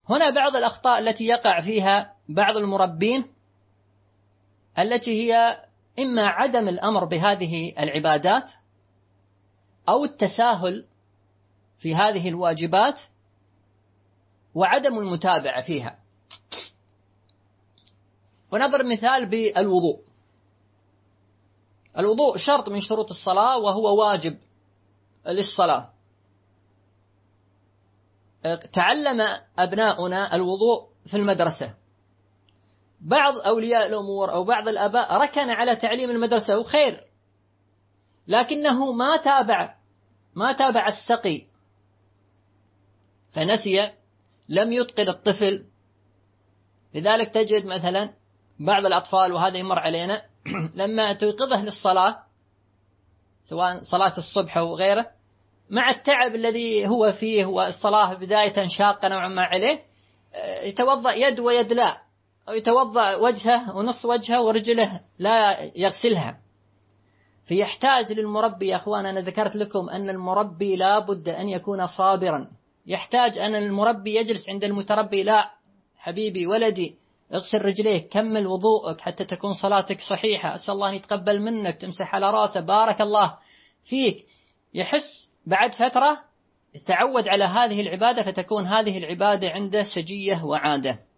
هنا بعض الأخطاء التي يقع فيها بعض المربين، التي هي إما عدم الأمر بهذه العبادات أو التساهل في هذه الواجبات وعدم المتابعة فيها. ونضرب مثال بالوضوء. الوضوء شرط من شروط الصلاة وهو واجب للصلاة. تعلم أبناؤنا الوضوء في المدرسة، بعض أولياء الأمور أو بعض الآباء ركن على تعليم المدرسة وخير، لكنه ما تابع السقي فنسي، لم يتقن الطفل. لذلك تجد مثلا بعض الأطفال، وهذا يمر علينا، لما توقظه للصلاة سواء صلاة الصبح أو غيره، مع التعب الذي هو فيه والصلاة بداية شاقة نوعا ما عليه، يتوضأ يد ويد لا، أو يتوضأ وجهه ونص وجهه ورجله لا يغسلها. فيحتاج للمربي يا أخوان، أنا ذكرت لكم أن المربي لا بد أن يكون صابرا، يحتاج أن المربي يجلس عند المتربي، لا حبيبي ولدي اغسل رجليك، كمل وضوءك حتى تكون صلاتك صحيحة، أسأل الله أن يتقبل منك، تمسح على راسه، بارك الله فيك. يحس بعد فترة يتعود على هذه العبادة، فتكون هذه العبادة عنده سجية وعادة.